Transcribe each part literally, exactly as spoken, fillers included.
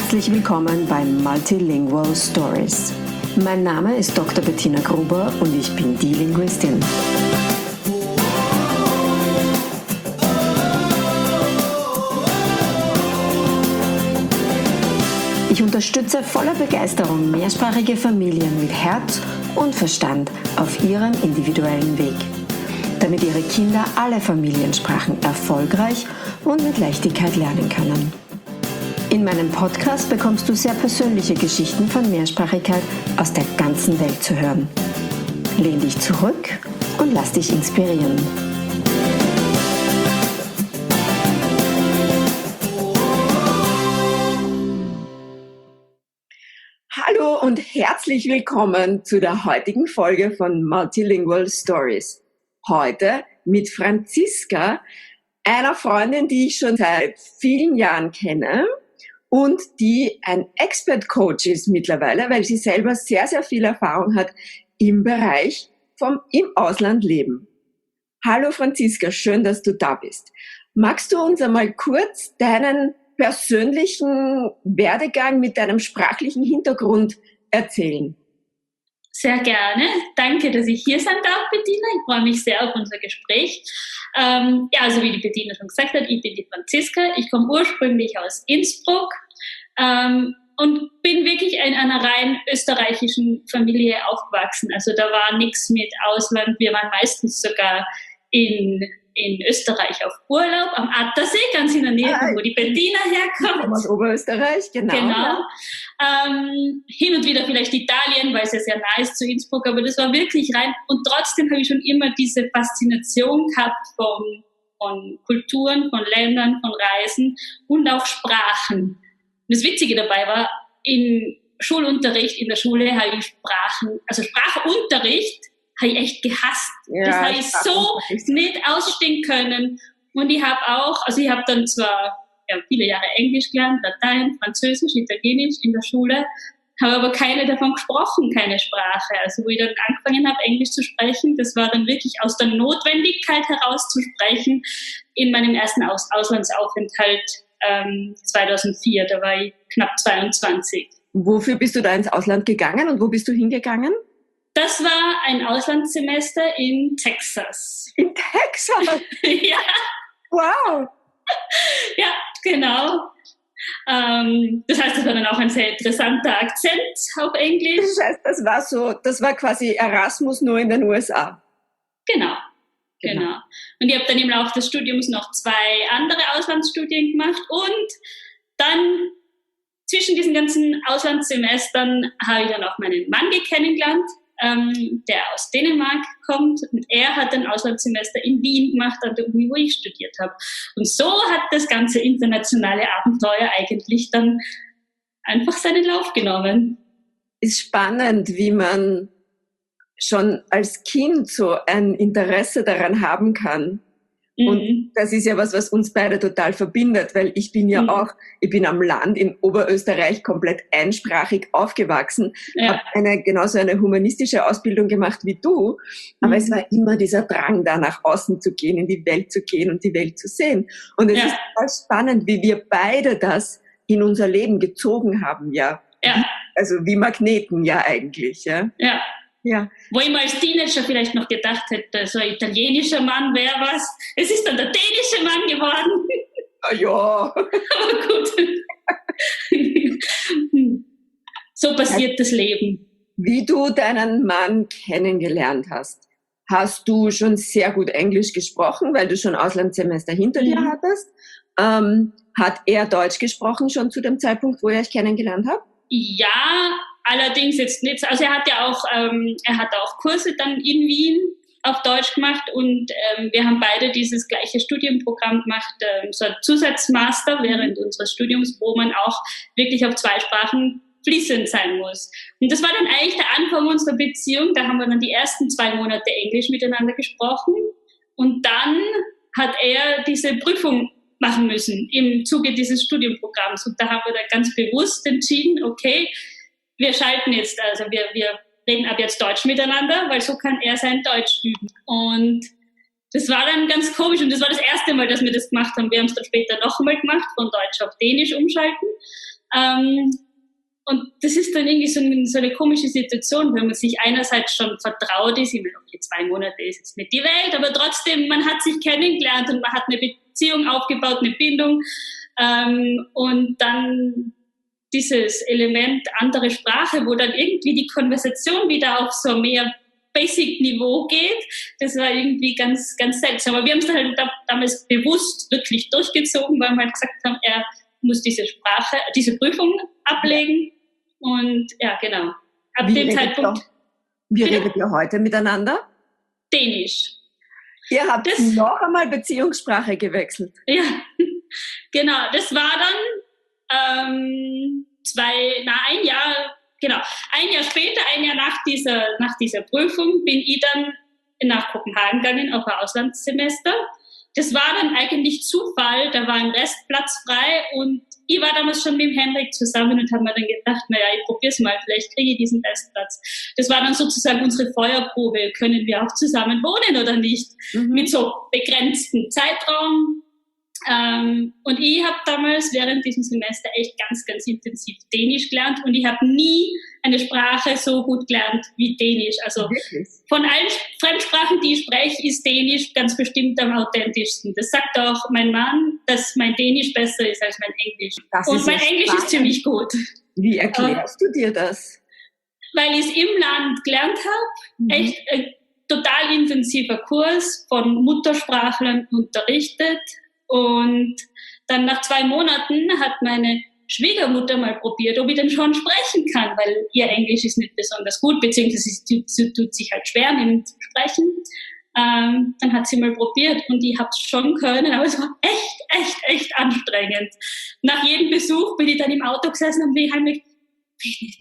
Herzlich willkommen bei Multilingual Stories. Mein Name ist Doktor Bettina Gruber und ich bin die Linguistin. Ich unterstütze voller Begeisterung mehrsprachige Familien mit Herz und Verstand auf ihrem individuellen Weg, damit ihre Kinder alle Familiensprachen erfolgreich und mit Leichtigkeit lernen können. In meinem Podcast bekommst du sehr persönliche Geschichten von Mehrsprachigkeit aus der ganzen Welt zu hören. Lehn dich zurück und lass dich inspirieren. Hallo und herzlich willkommen zu der heutigen Folge von Multilingual Stories. Heute mit Franziska, einer Freundin, die ich schon seit vielen Jahren kenne und die ein Expert-Coach ist mittlerweile, weil sie selber sehr, sehr viel Erfahrung hat im Bereich vom im Ausland leben. Hallo Franziska, schön, dass du da bist. Magst du uns einmal kurz deinen persönlichen Werdegang mit deinem sprachlichen Hintergrund erzählen? Sehr gerne. Danke, dass ich hier sein darf, Bettina. Ich freue mich sehr auf unser Gespräch. Ähm, ja, also wie die Bettina schon gesagt hat, ich bin die Franziska. Ich komme ursprünglich aus Innsbruck ähm, und bin wirklich in einer rein österreichischen Familie aufgewachsen. Also da war nichts mit Ausland. Wir waren meistens sogar in in Österreich auf Urlaub, am Attersee, ganz in der Nähe, ah, wo die Bettina herkommt. Aus Oberösterreich, genau. Genau. Ja. Ähm, hin und wieder vielleicht Italien, weil es ja sehr nah ist zu Innsbruck, aber das war wirklich rein. Und trotzdem habe ich schon immer diese Faszination gehabt von, von Kulturen, von Ländern, von Reisen und auch Sprachen. Und das Witzige dabei war, im Schulunterricht, in der Schule habe ich Sprachen, also Sprachunterricht, habe ich echt gehasst. Ja, das habe ich so nicht ausstehen können. Und ich habe auch, also ich habe dann zwar ja, viele Jahre Englisch gelernt, Latein, Französisch, Italienisch in der Schule, habe aber keine davon gesprochen, keine Sprache. Also wo ich dann angefangen habe, Englisch zu sprechen, das war dann wirklich aus der Notwendigkeit heraus zu sprechen in meinem ersten Aus- Auslandsaufenthalt ähm, zweitausendvier. Da war ich knapp zweiundzwanzig. Wofür bist du da ins Ausland gegangen und wo bist du hingegangen? Das war ein Auslandssemester in Texas. In Texas? Ja. Wow. Ja, genau. Ähm, das heißt, das war dann auch ein sehr interessanter Akzent auf Englisch. Das heißt, das war so, das war quasi Erasmus nur in den U S A. Genau. Genau. genau. Und ich habe dann im Laufe des Studiums noch zwei andere Auslandsstudien gemacht und dann zwischen diesen ganzen Auslandssemestern habe ich dann auch meinen Mann kennengelernt. Ähm, der aus Dänemark kommt und er hat ein Auslandssemester in Wien gemacht an der Uni, wo ich studiert habe. Und so hat das ganze internationale Abenteuer eigentlich dann einfach seinen Lauf genommen. Ist spannend, wie man schon als Kind so ein Interesse daran haben kann. Mhm. Und das ist ja was, was uns beide total verbindet, weil ich bin ja mhm. auch, ich bin am Land in Oberösterreich komplett einsprachig aufgewachsen, ja. habe eine, genauso eine humanistische Ausbildung gemacht wie du, aber mhm. es war immer dieser Drang da, nach außen zu gehen, in die Welt zu gehen und die Welt zu sehen. Und es ja. ist total spannend, wie wir beide das in unser Leben gezogen haben, ja. ja. Also wie Magneten ja eigentlich, ja. Ja. Ja. Wo ich mal als Teenager vielleicht noch gedacht hätte, so ein italienischer Mann wäre was. Es ist dann der dänische Mann geworden. Ah, ja. Aber gut. So passiert das Leben. Wie du deinen Mann kennengelernt hast, hast du schon sehr gut Englisch gesprochen, weil du schon Auslandssemester hinter mhm. dir hattest. Ähm, hat er Deutsch gesprochen schon zu dem Zeitpunkt, wo ihr euch kennengelernt habt? Ja, allerdings jetzt nicht. Also er hat ja auch, ähm, er hat auch Kurse dann in Wien auf Deutsch gemacht und ähm, wir haben beide dieses gleiche Studienprogramm gemacht, ähm, so ein Zusatzmaster während unseres Studiums, wo man auch wirklich auf zwei Sprachen fließend sein muss. Und das war dann eigentlich der Anfang unserer Beziehung. Da haben wir dann die ersten zwei Monate Englisch miteinander gesprochen und dann hat er diese Prüfung machen müssen im Zuge dieses Studienprogramms. Und da haben wir dann ganz bewusst entschieden, okay, wir schalten jetzt, also wir, wir reden ab jetzt Deutsch miteinander, weil so kann er sein Deutsch üben. Und das war dann ganz komisch und das war das erste Mal, dass wir das gemacht haben. Wir haben es dann später noch einmal gemacht, von Deutsch auf Dänisch umschalten. Ähm, und das ist dann irgendwie so eine, so eine komische Situation, wenn man sich einerseits schon vertraut ist, ich meine, okay, zwei Monate ist jetzt nicht die Welt, aber trotzdem, man hat sich kennengelernt und man hat eine Beziehung aufgebaut, eine Bindung, ähm, und dann dieses Element andere Sprache, wo dann irgendwie die Konversation wieder auf so mehr Basic-Niveau geht, das war irgendwie ganz, ganz seltsam. Aber wir haben es dann halt da, damals bewusst wirklich durchgezogen, weil wir halt gesagt haben, er muss diese Sprache, diese Prüfung ablegen. Und ja, genau. Ab Wie dem redet Zeitpunkt. Ihr, wie redet ihr heute miteinander? Dänisch. Ihr habt Das, noch einmal Beziehungssprache gewechselt. Ja, genau. Das war dann ähm, zwei, na ein Jahr, genau, ein Jahr später, ein Jahr nach dieser, nach dieser Prüfung, bin ich dann nach Kopenhagen gegangen auf ein Auslandssemester. Das war dann eigentlich Zufall, da war ein Restplatz frei und ich war damals schon mit dem Henrik zusammen und habe mir dann gedacht, naja, ich probier's mal, vielleicht kriege ich diesen Restplatz. Das war dann sozusagen unsere Feuerprobe, können wir auch zusammen wohnen oder nicht, mhm. mit so begrenzten Zeitraum. Ähm, und ich habe damals während diesem Semester echt ganz, ganz intensiv Dänisch gelernt und ich habe nie eine Sprache so gut gelernt wie Dänisch. Also wirklich? Von allen Fremdsprachen, die ich spreche, ist Dänisch ganz bestimmt am authentischsten. Das sagt auch mein Mann, dass mein Dänisch besser ist als mein Englisch. Das und mein Englisch spannend. Ist ziemlich gut. Wie erklärst äh, du dir das? Weil ich es im Land gelernt habe. Mhm. Echt ein total intensiver Kurs von Muttersprachlern unterrichtet. Und dann nach zwei Monaten hat meine Schwiegermutter mal probiert, ob ich denn schon sprechen kann, weil ihr Englisch ist nicht besonders gut, beziehungsweise sie tut sich halt schwer mit dem Sprechen. Ähm, dann hat sie mal probiert und ich habe es schon können, aber es war echt, echt, echt anstrengend. Nach jedem Besuch bin ich dann im Auto gesessen und bin heimlich, ich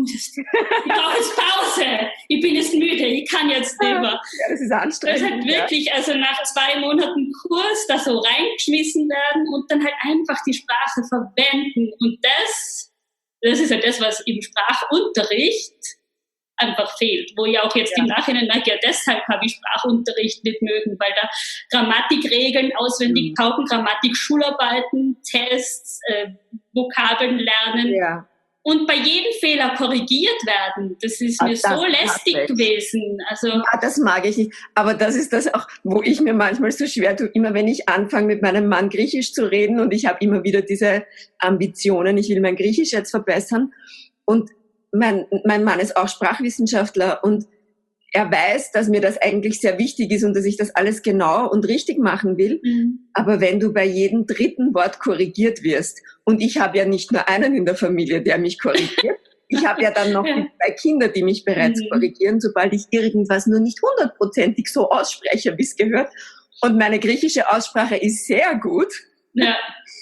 brauche jetzt Pause, ich bin jetzt müde, ich kann jetzt nicht mehr. Ja, das ist anstrengend. Das hat wirklich, ja. Also nach zwei Monaten Kurs da so reingeschmissen werden und dann halt einfach die Sprache verwenden. Und das, das ist ja das, was im Sprachunterricht einfach fehlt. Wo ich auch jetzt ja. im Nachhinein merke, ja deshalb habe ich Sprachunterricht nicht mögen, weil da Grammatikregeln auswendig mhm. pauken, Grammatik, Schularbeiten, Tests, äh, Vokabeln lernen. Ja. Und bei jedem Fehler korrigiert werden, das ist mir das so lästig gewesen. Also ja, das mag ich nicht. Aber das ist das auch, wo ich mir manchmal so schwer tue. Immer wenn ich anfange, mit meinem Mann Griechisch zu reden und ich habe immer wieder diese Ambitionen, ich will mein Griechisch jetzt verbessern. Und mein, mein Mann ist auch Sprachwissenschaftler und er weiß, dass mir das eigentlich sehr wichtig ist und dass ich das alles genau und richtig machen will. Mhm. Aber wenn du bei jedem dritten Wort korrigiert wirst, und ich habe ja nicht nur einen in der Familie, der mich korrigiert, ich habe ja dann noch ja. die zwei Kinder, die mich bereits mhm. korrigieren, sobald ich irgendwas nur nicht hundertprozentig so ausspreche, wie es gehört. Und meine griechische Aussprache ist sehr gut. Ja.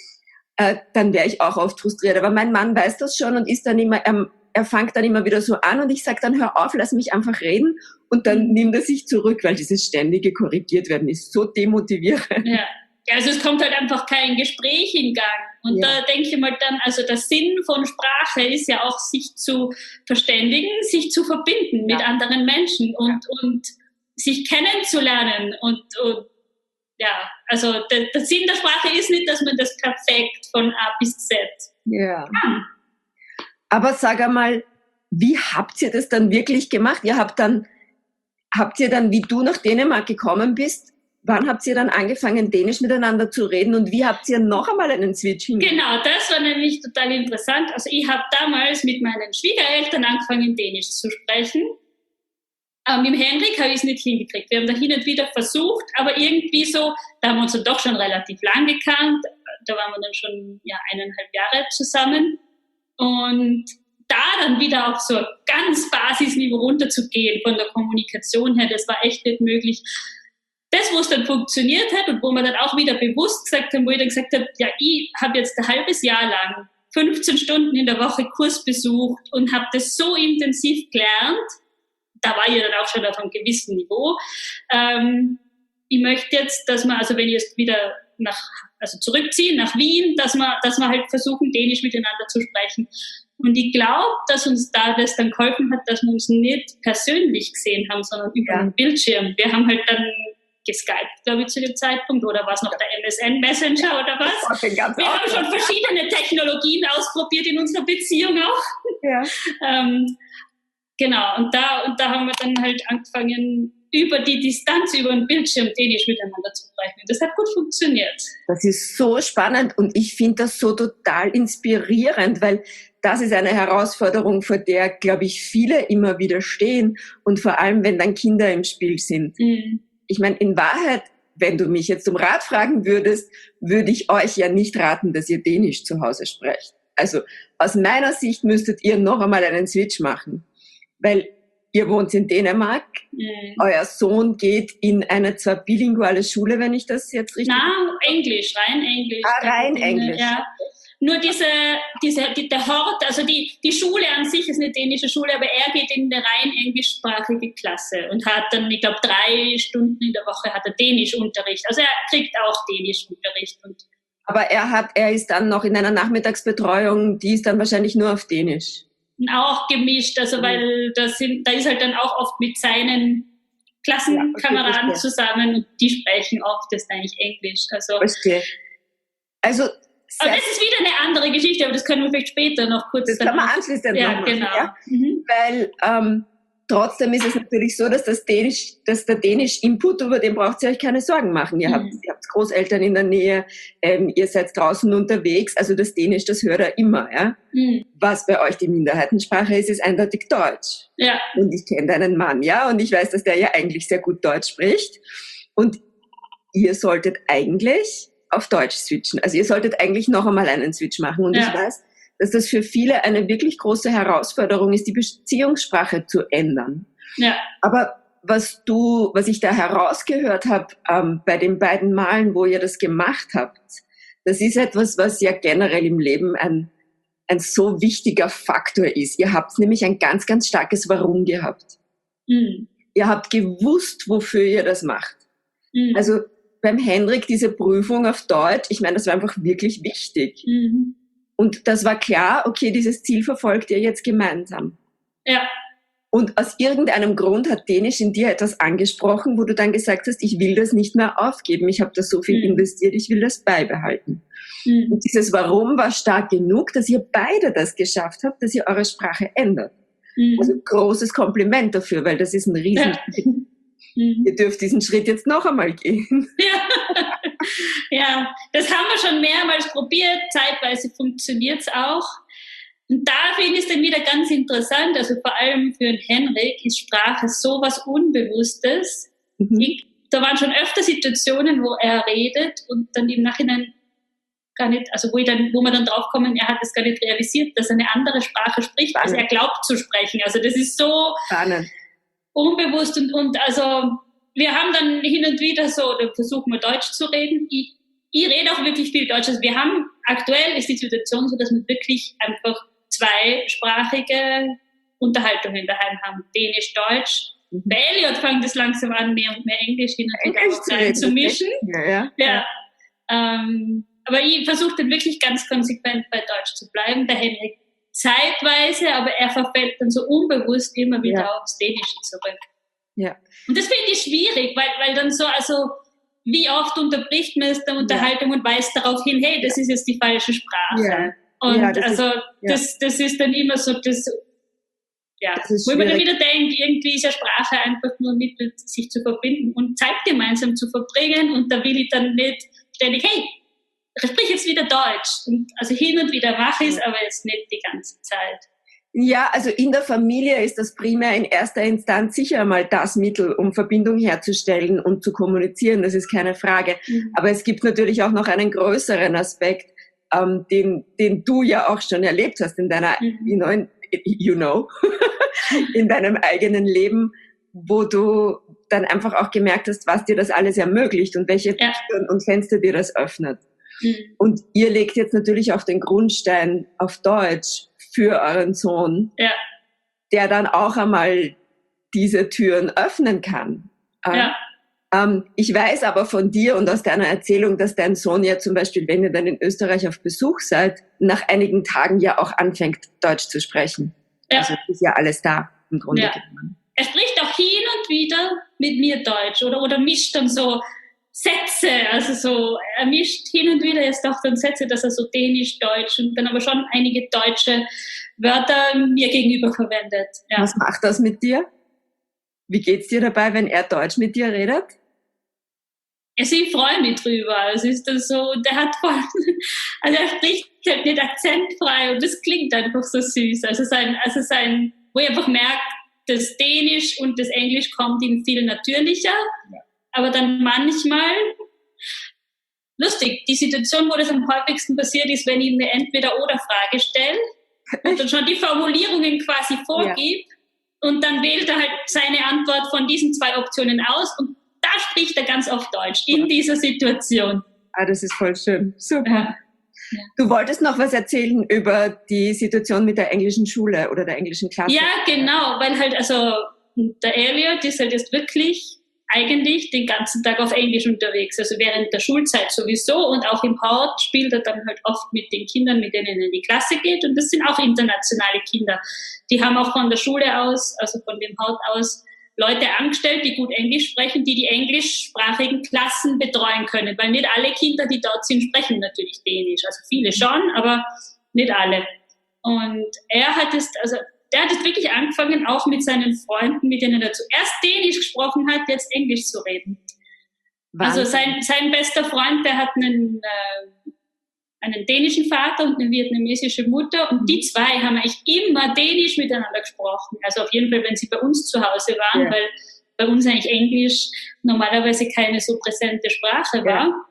Äh, dann wäre ich auch oft frustriert. Aber mein Mann weiß das schon und ist dann immer... Er, Er fängt dann immer wieder so an und ich sage dann, hör auf, lass mich einfach reden und dann mhm. nimmt er sich zurück, weil dieses ständige korrigiert werden ist so demotivierend. Ja, also es kommt halt einfach kein Gespräch in Gang. Und ja. da denke ich mal dann, also der Sinn von Sprache ist ja auch, sich zu verständigen, sich zu verbinden ja. mit anderen Menschen und, ja. und sich kennenzulernen. Und, und ja, also der, der Sinn der Sprache ist nicht, dass man das perfekt von A bis Z ja. kann. Aber sag einmal, wie habt ihr das dann wirklich gemacht? Ihr habt dann, habt ihr dann, wie du nach Dänemark gekommen bist, wann habt ihr dann angefangen, Dänisch miteinander zu reden und wie habt ihr noch einmal einen Switch hingekriegt? Genau, das war nämlich total interessant. Also ich habe damals mit meinen Schwiegereltern angefangen, Dänisch zu sprechen. Ähm, mit dem Henrik habe ich es nicht hingekriegt. Wir haben da hin und wieder versucht, aber irgendwie so, da haben wir uns dann doch schon relativ lang gekannt. Da waren wir dann schon ja, eineinhalb Jahre zusammen. Und da dann wieder auf so ein ganz Basisniveau runterzugehen von der Kommunikation her, das war echt nicht möglich. Das, wo es dann funktioniert hat und wo man dann auch wieder bewusst gesagt haben, wo ich dann gesagt habe, ja, ich habe jetzt ein halbes Jahr lang fünfzehn Stunden in der Woche Kurs besucht und habe das so intensiv gelernt, da war ich dann auch schon auf einem gewissen Niveau. Ähm, ich möchte jetzt, dass man, also wenn ich jetzt wieder nach also zurückziehen nach Wien, dass wir, dass wir halt versuchen, Dänisch miteinander zu sprechen. Und ich glaube, dass uns da das dann geholfen hat, dass wir uns nicht persönlich gesehen haben, sondern über ja. einen Bildschirm. Wir haben halt dann geskypt, glaube ich, zu dem Zeitpunkt. Oder war es noch der M S N Messenger oder was? Wir haben schon verschiedene Technologien ausprobiert in unserer Beziehung auch. Ja. ähm, genau, und da, und da haben wir dann halt angefangen, über die Distanz, über den Bildschirm Dänisch miteinander zu sprechen. Das hat gut funktioniert. Das ist so spannend und ich finde das so total inspirierend, weil das ist eine Herausforderung, vor der, glaube ich, viele immer wieder stehen und vor allem, wenn dann Kinder im Spiel sind. Mhm. Ich meine, in Wahrheit, wenn du mich jetzt um Rat fragen würdest, würde ich euch ja nicht raten, dass ihr Dänisch zu Hause sprecht. Also aus meiner Sicht müsstet ihr noch einmal einen Switch machen, weil ihr wohnt in Dänemark, mhm. euer Sohn geht in eine zwar bilinguale Schule, wenn ich das jetzt richtig... Na, Englisch, rein Englisch. Ah, rein Englisch. Ja. Nur diese, diese, die, der Hort, also die, die Schule an sich ist eine dänische Schule, aber er geht in eine rein englischsprachige Klasse und hat dann, ich glaube, drei Stunden in der Woche hat er Dänischunterricht. Also er kriegt auch Dänischunterricht. Und aber er hat, er ist dann noch in einer Nachmittagsbetreuung, die ist dann wahrscheinlich nur auf Dänisch. Auch gemischt, also mhm. weil da sind, da ist halt dann auch oft mit seinen Klassenkameraden ja, okay, zusammen und die sprechen oft das eigentlich Englisch. Also, verstehe. Also aber das ist wieder eine andere Geschichte, aber das können wir vielleicht später noch kurz... Das kann man anschließend ja, noch machen, genau. ja? Mhm. Weil ähm, trotzdem ist es natürlich so, dass, das Dänisch, dass der Dänisch-Input, über den braucht ihr euch keine Sorgen machen. Ihr, mhm. habt, ihr habt Großeltern in der Nähe, ähm, ihr seid draußen unterwegs, also das Dänisch, das hört er immer. Ja? Mhm. Was bei euch die Minderheitensprache ist, ist eindeutig Deutsch. Ja. Und ich kenne deinen Mann, ja, und ich weiß, dass der ja eigentlich sehr gut Deutsch spricht. Und ihr solltet eigentlich auf Deutsch switchen. Also ihr solltet eigentlich noch einmal einen Switch machen. Und ja. ich weiß, dass das für viele eine wirklich große Herausforderung ist, die Beziehungssprache zu ändern. Ja. Aber was du, was ich da herausgehört habe ähm, bei den beiden Malen, wo ihr das gemacht habt, das ist etwas, was ja generell im Leben ein, ein so wichtiger Faktor ist. Ihr habt nämlich ein ganz, ganz starkes Warum gehabt. Mhm. Ihr habt gewusst, wofür ihr das macht. Mhm. Also beim Henrik diese Prüfung auf Deutsch, ich meine, das war einfach wirklich wichtig. Mhm. Und das war klar, okay, dieses Ziel verfolgt ihr jetzt gemeinsam. Ja. Und aus irgendeinem Grund hat Dänisch in dir etwas angesprochen, wo du dann gesagt hast, ich will das nicht mehr aufgeben, ich habe da so viel mhm. investiert, ich will das beibehalten. Mhm. Und dieses Warum war stark genug, dass ihr beide das geschafft habt, dass ihr eure Sprache ändert. Mhm. Also großes Kompliment dafür, weil das ist ein riesen... Ja. Mhm. Ihr dürft diesen Schritt jetzt noch einmal gehen. Ja. Ja, das haben wir schon mehrmals probiert. Zeitweise funktioniert es auch. Und da finde ich es dann wieder ganz interessant. Also vor allem für den Henrik ist Sprache so was Unbewusstes. Mhm. Ich, da waren schon öfter Situationen, wo er redet und dann im Nachhinein gar nicht, also wo, ich dann, wo wir dann draufkommen, er hat es gar nicht realisiert, dass er eine andere Sprache spricht, als er glaubt zu sprechen. Also das ist so... Spannend. Unbewusst und, und also wir haben dann hin und wieder so, oder versuchen wir Deutsch zu reden. Ich, ich rede auch wirklich viel Deutsch. Also wir haben, aktuell ist die Situation so, dass wir wirklich einfach zweisprachige Unterhaltungen daheim haben. Dänisch, Deutsch. Mhm. Bei Elliot fängt es langsam an, mehr und mehr Englisch hin und wieder auch rein zu mischen. Ja, ja. ja. Ähm, aber ich versuche dann wirklich ganz konsequent bei Deutsch zu bleiben. Der Henrik zeitweise, aber er verfällt dann so unbewusst immer wieder ja. aufs Dänische zurück. Ja. Und das finde ich schwierig, weil, weil dann so, also wie oft unterbricht man es der Unterhaltung ja. und weist darauf hin, hey, das ist jetzt die falsche Sprache. Ja. Und ja, das also ist, ja. das, das ist dann immer so, das, ja, das wo man dann wieder denkt, irgendwie ist ja Sprache einfach nur mit sich zu verbinden und Zeit gemeinsam zu verbringen und da will ich dann nicht ständig, hey, ich spreche jetzt wieder Deutsch. Und also hin und wieder mache ich es, aber jetzt nicht die ganze Zeit. Ja, also in der Familie ist das primär in erster Instanz sicher mal das Mittel, um Verbindung herzustellen und zu kommunizieren. Das ist keine Frage. Mhm. Aber es gibt natürlich auch noch einen größeren Aspekt, ähm, den, den du ja auch schon erlebt hast in deiner, mhm. you know, you know in deinem eigenen Leben, wo du dann einfach auch gemerkt hast, was dir das alles ermöglicht und welche ja. Türen und Fenster dir das öffnet. Mhm. Und ihr legt jetzt natürlich auch den Grundstein auf Deutsch für euren Sohn, ja. der dann auch einmal diese Türen öffnen kann. Ja. Ähm, ich weiß aber von dir und aus deiner Erzählung, dass dein Sohn ja zum Beispiel, wenn ihr dann in Österreich auf Besuch seid, nach einigen Tagen ja auch anfängt, Deutsch zu sprechen. Ja. Also ist ja alles da im Grunde ja. genommen. er spricht auch hin und wieder mit mir Deutsch oder, oder mischt dann so Sätze, also so, er mischt hin und wieder jetzt auch dann Sätze, dass er so Dänisch, Deutsch und dann aber schon einige deutsche Wörter mir gegenüber verwendet. Ja. Was macht das mit dir? Wie geht's dir dabei, wenn er Deutsch mit dir redet? Also ich freue mich drüber. Es ist dann so, der hat voll, also er spricht halt nicht akzentfrei und das klingt einfach so süß. Also sein, also sein, wo ich einfach merke, das Dänisch und das Englisch kommt ihm viel natürlicher. Ja. Aber dann manchmal, lustig, die Situation, wo das am häufigsten passiert ist, wenn ich eine Entweder-Oder-Frage stelle und dann schon die Formulierungen quasi vorgebe ja. und dann wählt er halt seine Antwort von diesen zwei Optionen aus und da spricht er ganz oft Deutsch, in dieser Situation. Ah, das ist voll schön. Super. Ja. Ja. Du wolltest noch was erzählen über die Situation mit der englischen Schule oder der englischen Klasse. Ja, genau, weil halt, also der Elliot ist halt jetzt wirklich eigentlich den ganzen Tag auf Englisch unterwegs, also während der Schulzeit sowieso und auch im Hort spielt er dann halt oft mit den Kindern, mit denen er in die Klasse geht und das sind auch internationale Kinder. Die haben auch von der Schule aus, also von dem Hort aus, Leute angestellt, die gut Englisch sprechen, die die englischsprachigen Klassen betreuen können, weil nicht alle Kinder, die dort sind, sprechen natürlich Dänisch, also viele schon, aber nicht alle. Und er hat es, also der hat es wirklich angefangen, auch mit seinen Freunden, mit denen er zuerst Dänisch gesprochen hat, jetzt Englisch zu reden. Wahnsinn. Also sein, sein bester Freund, der hat einen, äh, einen dänischen Vater und eine vietnamesische Mutter und die zwei haben eigentlich immer Dänisch miteinander gesprochen. Also auf jeden Fall, wenn sie bei uns zu Hause waren, ja. weil bei uns eigentlich Englisch normalerweise keine so präsente Sprache war. Ja.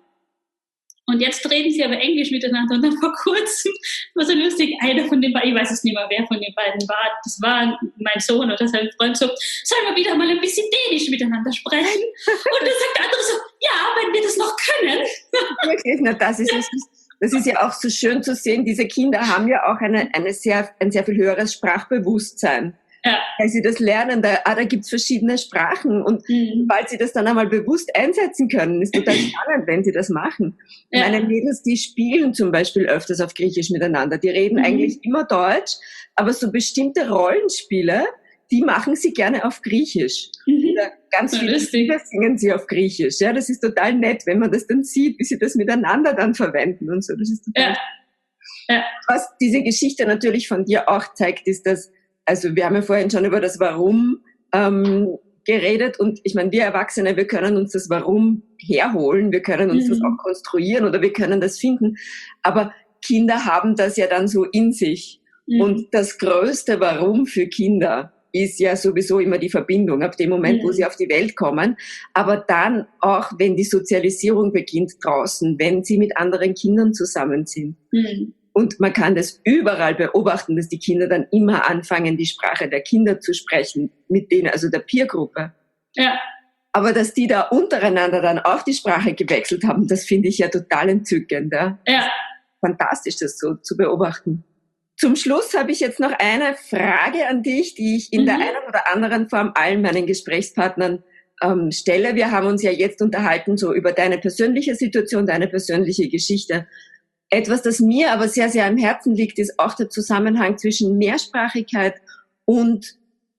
Und jetzt reden sie aber Englisch miteinander und dann vor kurzem war so lustig, einer von den beiden, ich weiß es nicht mehr, wer von den beiden war, das war mein Sohn oder sein Freund, so, sollen wir wieder mal ein bisschen Dänisch miteinander sprechen? Und dann sagt der andere so, ja, wenn wir das noch können. Wirklich, na, das ist es. Das ist ja auch so schön zu sehen, diese Kinder haben ja auch eine, eine sehr, ein sehr viel höheres Sprachbewusstsein. Ja. Weil sie das lernen, da, ah, da gibt's verschiedene Sprachen und mhm. weil sie das dann einmal bewusst einsetzen können, ist total spannend, wenn sie das machen. Ja. Meine Mädels, die spielen zum Beispiel öfters auf Griechisch miteinander, die reden mhm. eigentlich immer Deutsch, aber so bestimmte Rollenspiele, die machen sie gerne auf Griechisch. Mhm. Ganz viele Kinder singen sie auf Griechisch. Ja, das ist total nett, wenn man das dann sieht, wie sie das miteinander dann verwenden und so. Das ist total. Ja. Ja. Was diese Geschichte natürlich von dir auch zeigt, ist, dass, also wir haben ja vorhin schon über das Warum ähm, geredet und ich meine, wir Erwachsene, wir können uns das Warum herholen, wir können uns mhm. das auch konstruieren oder wir können das finden, aber Kinder haben das ja dann so in sich. Mhm. Und das größte Warum für Kinder ist ja sowieso immer die Verbindung ab dem Moment, mhm. wo sie auf die Welt kommen. Aber dann auch, wenn die Sozialisierung beginnt draußen, wenn sie mit anderen Kindern zusammen sind. Mhm. Und man kann das überall beobachten, dass die Kinder dann immer anfangen, die Sprache der Kinder zu sprechen, mit denen, also der Peergruppe. Ja. Aber dass die da untereinander dann auch die Sprache gewechselt haben, das finde ich ja total entzückend. Ja. Ja. Fantastisch, das so zu beobachten. Zum Schluss habe ich jetzt noch eine Frage an dich, die ich in mhm. der einen oder anderen Form allen meinen Gesprächspartnern ähm, stelle. Wir haben uns ja jetzt unterhalten so über deine persönliche Situation, deine persönliche Geschichte. Etwas, das mir aber sehr, sehr am Herzen liegt, ist auch der Zusammenhang zwischen Mehrsprachigkeit und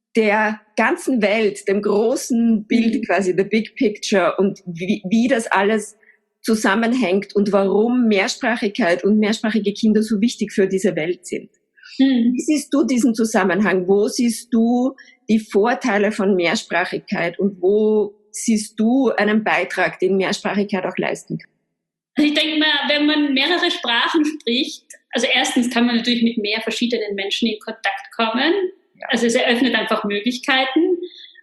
der ganzen Welt, dem großen Bild mhm. quasi, the big picture und wie, wie das alles zusammenhängt und warum Mehrsprachigkeit und mehrsprachige Kinder so wichtig für diese Welt sind. Hm. Wie siehst du diesen Zusammenhang? Wo siehst du die Vorteile von Mehrsprachigkeit und wo siehst du einen Beitrag, den Mehrsprachigkeit auch leisten kann? Also ich denke mal, wenn man mehrere Sprachen spricht, also erstens kann man natürlich mit mehr verschiedenen Menschen in Kontakt kommen. Ja. Also es eröffnet einfach Möglichkeiten.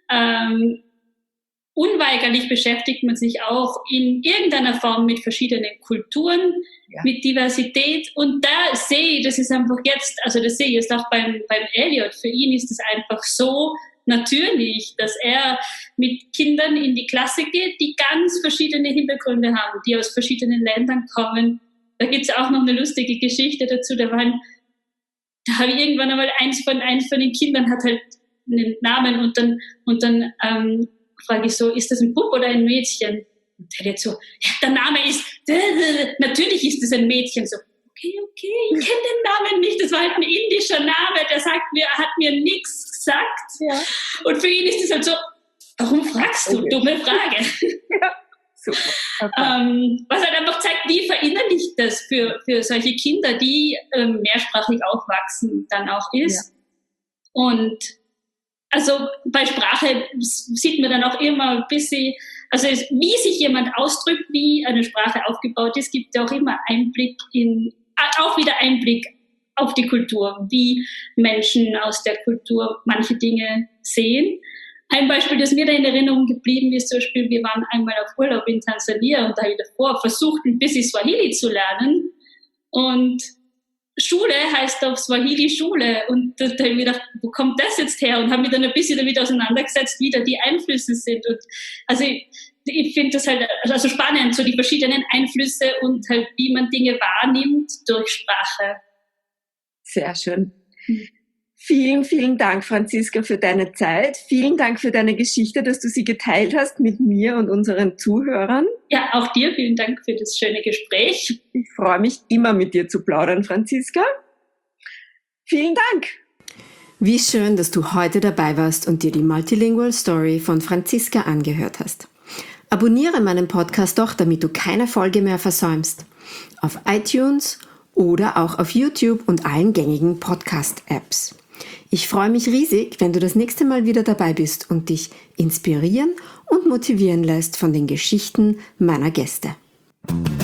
Ähm, Unweigerlich beschäftigt man sich auch in irgendeiner Form mit verschiedenen Kulturen, ja. mit Diversität. Und da sehe ich, das ist einfach jetzt, also das sehe ich jetzt auch beim, beim Elliot. Für ihn ist es einfach so natürlich, dass er mit Kindern in die Klasse geht, die ganz verschiedene Hintergründe haben, die aus verschiedenen Ländern kommen. Da gibt es auch noch eine lustige Geschichte dazu. Da waren, da habe ich irgendwann einmal eins von, eins von den Kindern hat halt einen Namen und dann, und dann, ähm, frage ich so, ist das ein Bub oder ein Mädchen? Und der jetzt so, ja, der Name ist, natürlich ist es ein Mädchen. So, okay, okay, ich kenne den Namen nicht, das war halt ein indischer Name, der sagt mir, hat mir nichts sagt. Ja. Und für ihn ist es halt so, warum fragst du? Okay. Dumme Frage. Ja. Super. Okay. Ähm, was halt einfach zeigt, wie verinnerlicht das für, für solche Kinder, die ähm, mehrsprachig aufwachsen, dann auch ist. Ja. Und also bei Sprache sieht man dann auch immer ein bisschen, also es, wie sich jemand ausdrückt, wie eine Sprache aufgebaut ist, gibt ja auch immer Einblick in, auch wieder Einblick auf die Kultur, wie Menschen aus der Kultur manche Dinge sehen. Ein Beispiel, das mir da in Erinnerung geblieben ist, zum Beispiel, wir waren einmal auf Urlaub in Tansania und da habe ich davor versucht, ein bisschen Swahili zu lernen. Und Schule heißt auf Swahili Schule. Und da habe ich mir gedacht, wo kommt das jetzt her? Und habe mich dann ein bisschen damit auseinandergesetzt, wie da die Einflüsse sind. Und also ich, ich finde das halt also spannend, so die verschiedenen Einflüsse und halt, wie man Dinge wahrnimmt durch Sprache. Sehr schön. Hm. Vielen, vielen Dank, Franziska, für deine Zeit. Vielen Dank für deine Geschichte, dass du sie geteilt hast mit mir und unseren Zuhörern. Ja, auch dir vielen Dank für das schöne Gespräch. Ich freue mich immer, mit dir zu plaudern, Franziska. Vielen Dank. Wie schön, dass du heute dabei warst und dir die Multilingual Story von Franziska angehört hast. Abonniere meinen Podcast doch, damit du keine Folge mehr versäumst. Auf iTunes oder auch auf YouTube und allen gängigen Podcast-Apps. Ich freue mich riesig, wenn du das nächste Mal wieder dabei bist und dich inspirieren und motivieren lässt von den Geschichten meiner Gäste.